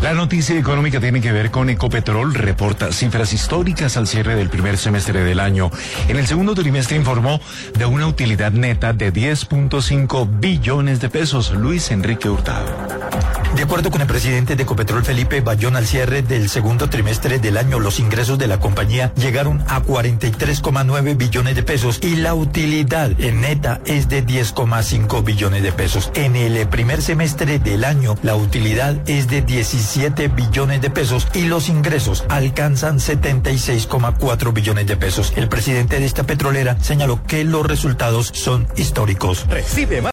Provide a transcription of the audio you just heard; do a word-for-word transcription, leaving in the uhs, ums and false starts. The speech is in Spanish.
La noticia económica tiene que ver con Ecopetrol. Reporta cifras históricas al cierre del primer semestre del año. En el segundo trimestre informó de una utilidad neta de diez punto cinco billones de pesos. Luis Enrique Hurtado. De acuerdo con el presidente de Ecopetrol, Felipe Bayón, al cierre del segundo trimestre del año, los ingresos de la compañía llegaron a cuarenta y tres coma nueve billones de pesos y la utilidad en neta es de diez coma cinco billones de pesos. En el primer semestre del año, la utilidad es de diecisiete billones de pesos y los ingresos alcanzan setenta y seis coma cuatro billones de pesos. El presidente de esta petrolera señaló que los resultados son históricos. Recibe más